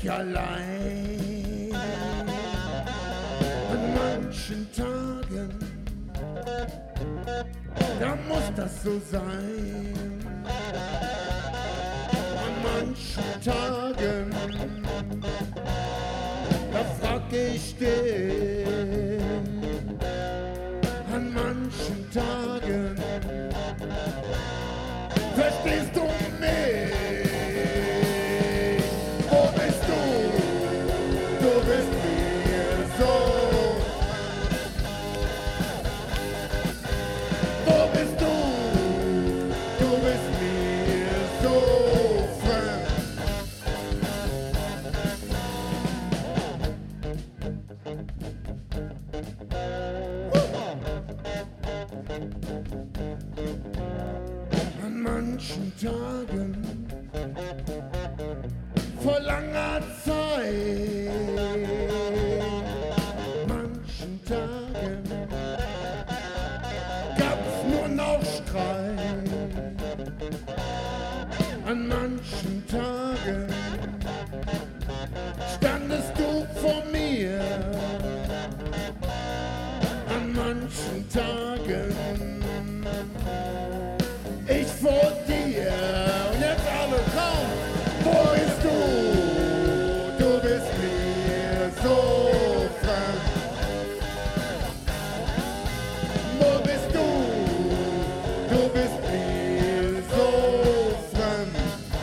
mich allein. An manchen Tagen, da muss das so sein. An manchen Tagen, da frag ich dich. An manchen Tagen, verstehst du mich? Wo bist du? Du bist mir so. Wo bist du? Du bist mir so fremd. An manchen Tagen vor langer Zeit, manchen Tagen gab's nur noch Streit. An manchen Tagen standest du vor mir. An manchen Tagen ich vor dir. Und jetzt alle komm, wo bist du? Du bist mir so fremd. Wo bist du? Du bist mir so fremd.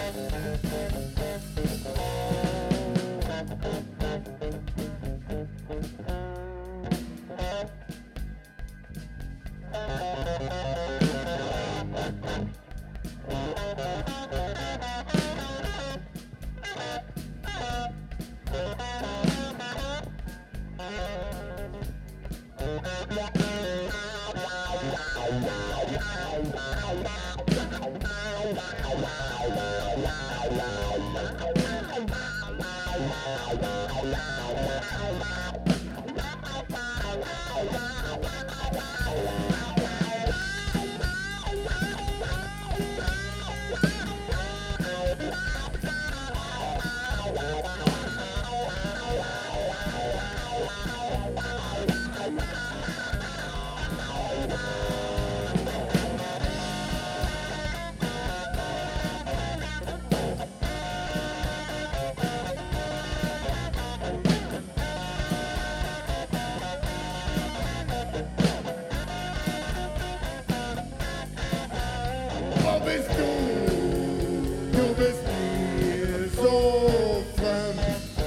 Wo bist du? Du bist mir so fremd.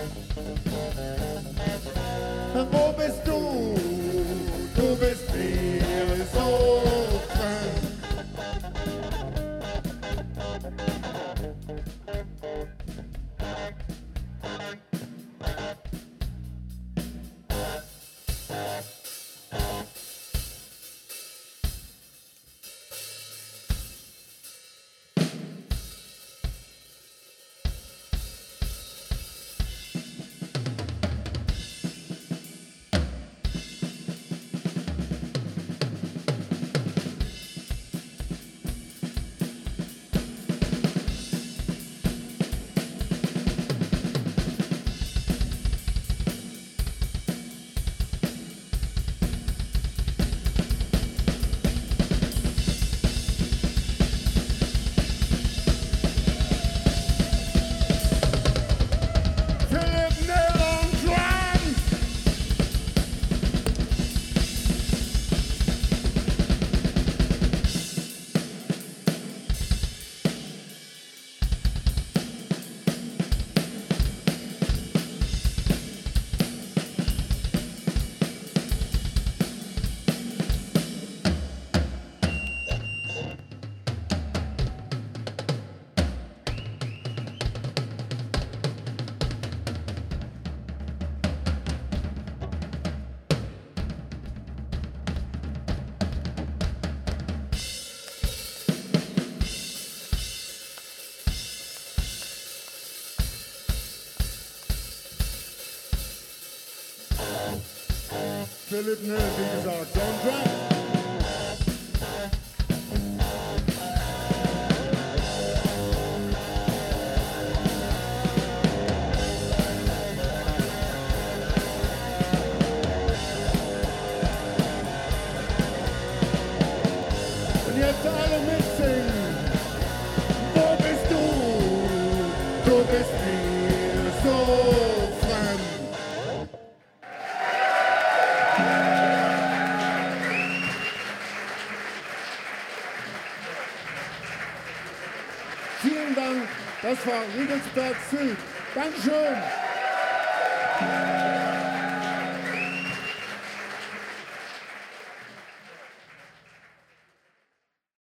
Wo bist du? Du bist mir so fremd. Philipp, ne, wie gesagt, don't drop. Vielen Dank. Das war Riegelsberg Süd. Dankeschön.